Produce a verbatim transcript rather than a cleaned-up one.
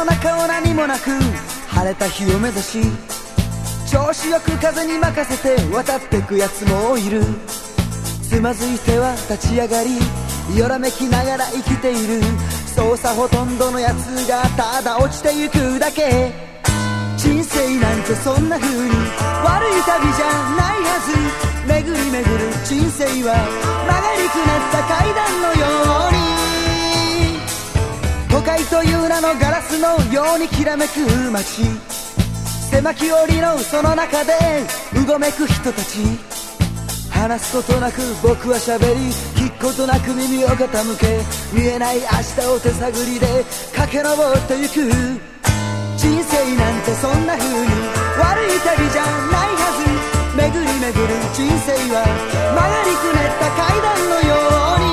の中を何もなく晴れた日を目指し、調子よく風に任せて渡ってくやつもいる。つまずいては立ち上がり、よらめきながら生きている。そうさ、ほとんどのやつがただ落ちてゆくだけ。人生なんてそんな風に悪い旅じゃないはず。巡り巡る人生は曲がりくねった階段のように、都会という名のガラスのようにきらめく街、狭き檻のその中でうごめく人たち。話すことなく僕は喋り、聞くことなく耳を傾け、見えない明日を手探りで駆け上ってゆく。人生なんてそんな風に悪い旅じゃないはず。巡り巡る人生は曲がりくねった階段のように。